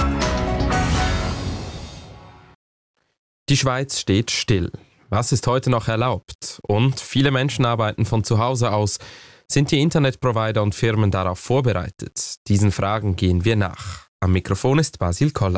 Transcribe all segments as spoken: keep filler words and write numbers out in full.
Die Schweiz steht still. Was ist heute noch erlaubt? Und viele Menschen arbeiten von zu Hause aus. Sind die Internetprovider und Firmen darauf vorbereitet? Diesen Fragen gehen wir nach. Am Mikrofon ist Basil Koller.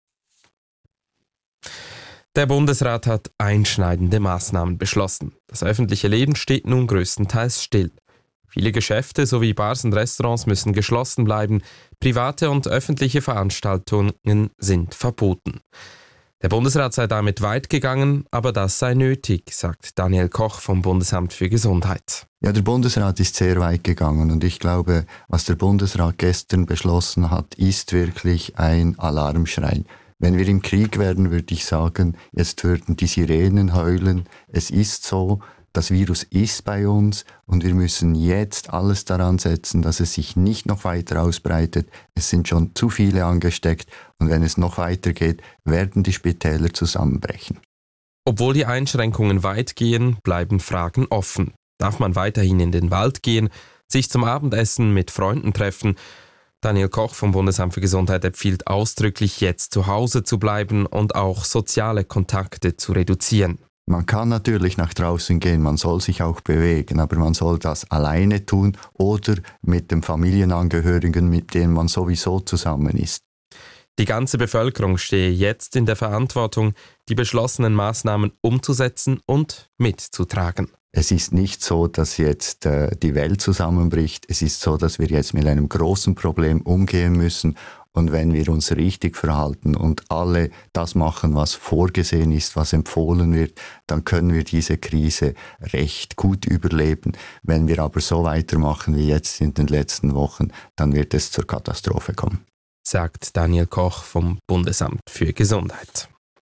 Der Bundesrat hat einschneidende Maßnahmen beschlossen. Das öffentliche Leben steht nun größtenteils still. Viele Geschäfte sowie Bars und Restaurants müssen geschlossen bleiben. Private und öffentliche Veranstaltungen sind verboten. Der Bundesrat sei damit weit gegangen, aber das sei nötig, sagt Daniel Koch vom Bundesamt für Gesundheit. Ja, der Bundesrat ist sehr weit gegangen und ich glaube, was der Bundesrat gestern beschlossen hat, ist wirklich ein Alarmschrei. Wenn wir im Krieg wären, würde ich sagen, jetzt würden die Sirenen heulen. Es ist so, das Virus ist bei uns und wir müssen jetzt alles daran setzen, dass es sich nicht noch weiter ausbreitet. Es sind schon zu viele angesteckt und wenn es noch weitergeht, werden die Spitäler zusammenbrechen. Obwohl die Einschränkungen weit gehen, bleiben Fragen offen. Darf man weiterhin in den Wald gehen, sich zum Abendessen mit Freunden treffen? Daniel Koch vom Bundesamt für Gesundheit empfiehlt ausdrücklich, jetzt zu Hause zu bleiben und auch soziale Kontakte zu reduzieren. Man kann natürlich nach draußen gehen, man soll sich auch bewegen, aber man soll das alleine tun oder mit dem Familienangehörigen, mit denen man sowieso zusammen ist. Die ganze Bevölkerung stehe jetzt in der Verantwortung, die beschlossenen Maßnahmen umzusetzen und mitzutragen. Es ist nicht so, dass jetzt äh, die Welt zusammenbricht. Es ist so, dass wir jetzt mit einem großen Problem umgehen müssen. Und wenn wir uns richtig verhalten und alle das machen, was vorgesehen ist, was empfohlen wird, dann können wir diese Krise recht gut überleben. Wenn wir aber so weitermachen wie jetzt in den letzten Wochen, dann wird es zur Katastrophe kommen, sagt Daniel Koch vom Bundesamt für Gesundheit.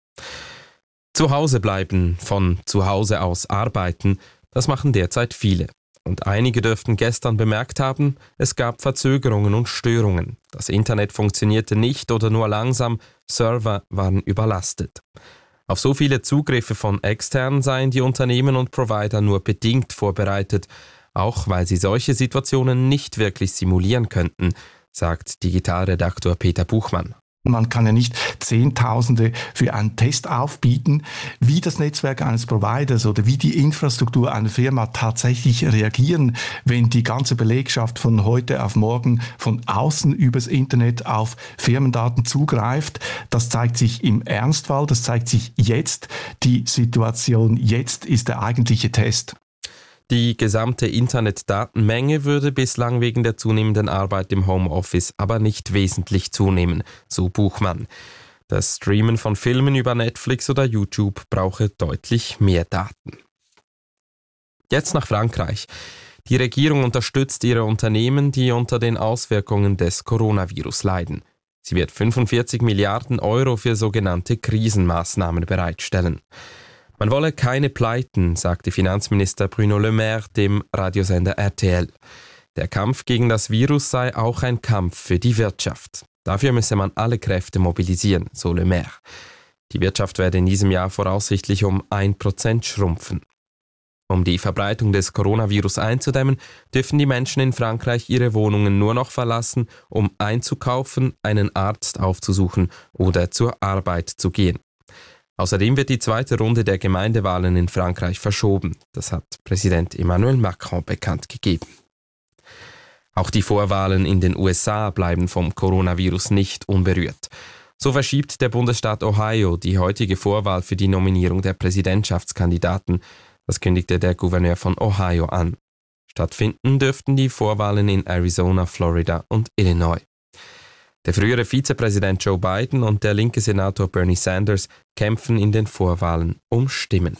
Zu Hause bleiben, von zu Hause aus arbeiten, das machen derzeit viele. Und einige dürften gestern bemerkt haben, es gab Verzögerungen und Störungen. Das Internet funktionierte nicht oder nur langsam, Server waren überlastet. Auf so viele Zugriffe von extern seien die Unternehmen und Provider nur bedingt vorbereitet, auch weil sie solche Situationen nicht wirklich simulieren könnten, sagt Digitalredaktor Peter Buchmann. Man kann ja nicht Zehntausende für einen Test aufbieten, wie das Netzwerk eines Providers oder wie die Infrastruktur einer Firma tatsächlich reagieren, wenn die ganze Belegschaft von heute auf morgen von außen übers Internet auf Firmendaten zugreift. Das zeigt sich im Ernstfall, das zeigt sich jetzt. Die Situation jetzt ist der eigentliche Test. Die gesamte Internetdatenmenge würde bislang wegen der zunehmenden Arbeit im Homeoffice aber nicht wesentlich zunehmen, so Buchmann. Das Streamen von Filmen über Netflix oder YouTube brauche deutlich mehr Daten. Jetzt nach Frankreich. Die Regierung unterstützt ihre Unternehmen, die unter den Auswirkungen des Coronavirus leiden. Sie wird fünfundvierzig Milliarden Euro für sogenannte Krisenmaßnahmen bereitstellen. Man wolle keine Pleiten, sagte Finanzminister Bruno Le Maire dem Radiosender R T L. Der Kampf gegen das Virus sei auch ein Kampf für die Wirtschaft. Dafür müsse man alle Kräfte mobilisieren, so Le Maire. Die Wirtschaft werde in diesem Jahr voraussichtlich um ein Prozent schrumpfen. Um die Verbreitung des Coronavirus einzudämmen, dürfen die Menschen in Frankreich ihre Wohnungen nur noch verlassen, um einzukaufen, einen Arzt aufzusuchen oder zur Arbeit zu gehen. Außerdem wird die zweite Runde der Gemeindewahlen in Frankreich verschoben. Das hat Präsident Emmanuel Macron bekannt gegeben. Auch die Vorwahlen in den U S A bleiben vom Coronavirus nicht unberührt. So verschiebt der Bundesstaat Ohio die heutige Vorwahl für die Nominierung der Präsidentschaftskandidaten. Das kündigte der Gouverneur von Ohio an. Stattfinden dürften die Vorwahlen in Arizona, Florida und Illinois. Der frühere Vizepräsident Joe Biden und der linke Senator Bernie Sanders kämpfen in den Vorwahlen um Stimmen.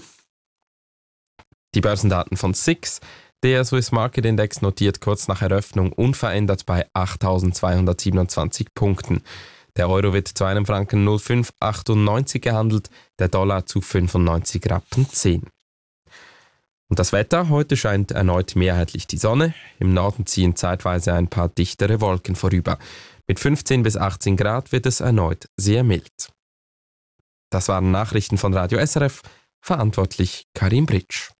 Die Börsendaten von S I X. Der Swiss Market Index notiert kurz nach Eröffnung unverändert bei achttausendzweihundertsiebenundzwanzig Punkten. Der Euro wird zu einem Franken null Komma fünf achtundneunzig gehandelt, der Dollar zu fünfundneunzig Rappen zehn. Und das Wetter? Heute scheint erneut mehrheitlich die Sonne. Im Norden ziehen zeitweise ein paar dichtere Wolken vorüber. Mit fünfzehn bis achtzehn Grad wird es erneut sehr mild. Das waren Nachrichten von Radio S R F, verantwortlich Karim Britsch.